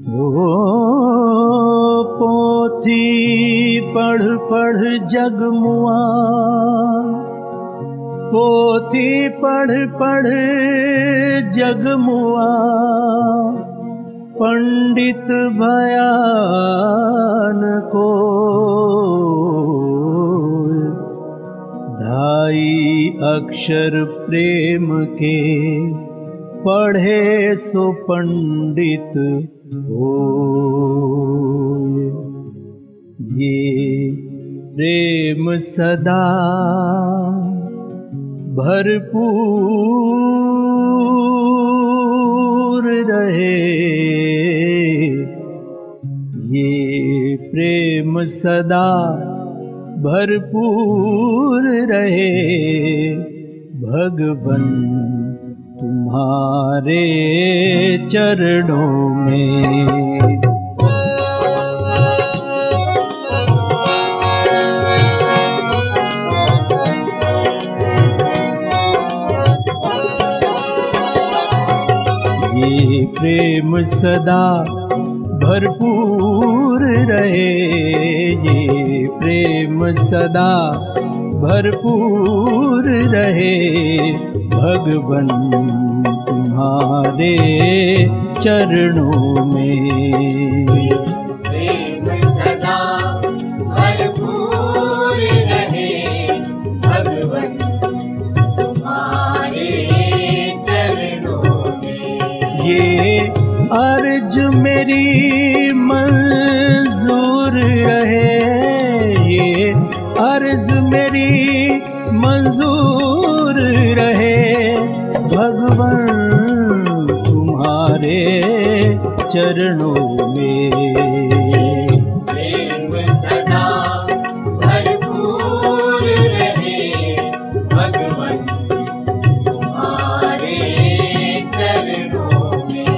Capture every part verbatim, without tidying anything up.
ओ पोथी पढ़ पढ़ जगमुआ, पोथी पढ़ पढ़ जगमुआ, पंडित भयान को ढाई अक्षर प्रेम के पढ़े सो पंडित होए। ये प्रेम सदा भरपूर रहे, ये प्रेम सदा भरपूर रहे, भगवन तुम्हारे चरणों में। ये प्रेम सदा भरपूर रहे, ये प्रेम सदा भरपूर रहे, भगवन तुम्हारे चरणों में। प्रेम सदा भरपूर रहे, भगवन तुम्हारे चरणों में। ये अर्ज मेरी मंजूर रहे, ये अर्ज मेरी मंजूर रहे, भगवन तुम्हारे चरणों में। प्रेम सदा भरपूर रहे, भगवन तुम्हारे चरणों में।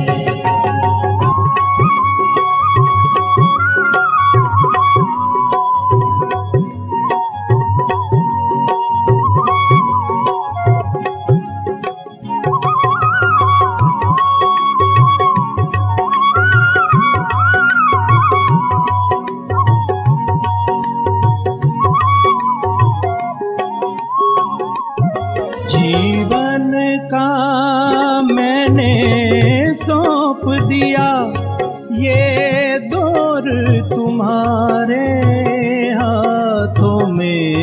जीवन का मैंने सौंप दिया, ये दौर तुम्हारे हाथों में।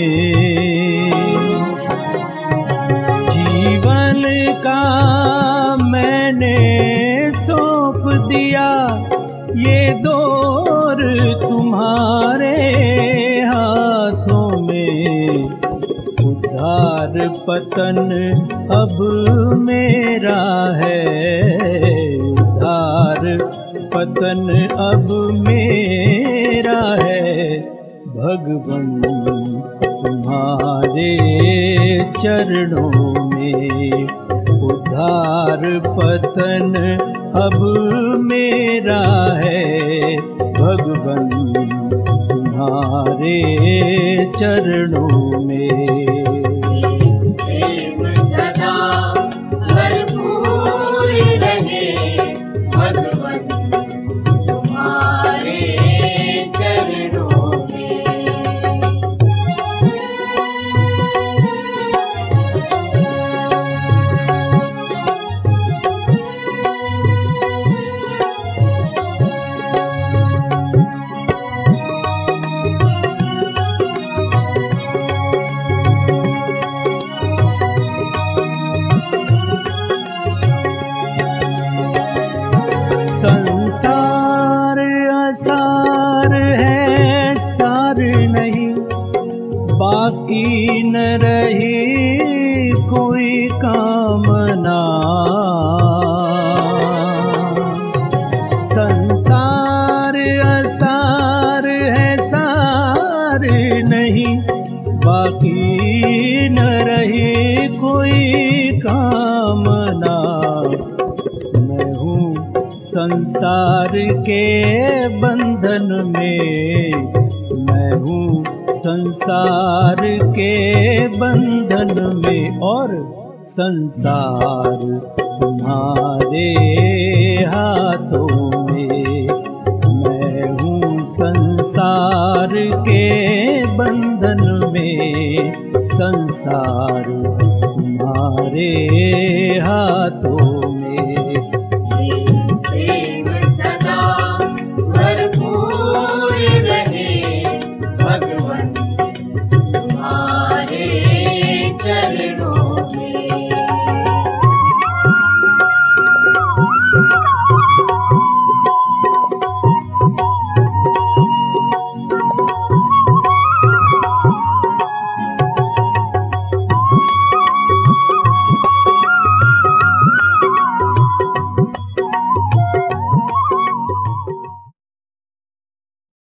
जीवन का मैंने सौंप दिया, ये दौर तुम्हारे हाथों में। उद्धार पतन अब मेरा है, उद्धार पतन अब मेरा है, भगवन तुम्हारे चरणों में। उद्धार पतन अब मेरा है, भगवन तुम्हारे चरणों में। प्रेम सदा भरपूर रहे, भगवन तुम्हारे चरणों में। संसार असार है, सार नहीं, बाकी न रही कोई कामना। संसार असार है, सार नहीं, बाकी न रही कोई कामना। मैं हूँ संसार के बंधन में, मैं हूँ संसार के बंधन में, और संसार तुम्हारे हाथों में। के बंधन में, संसार तुम्हारे हाथों में।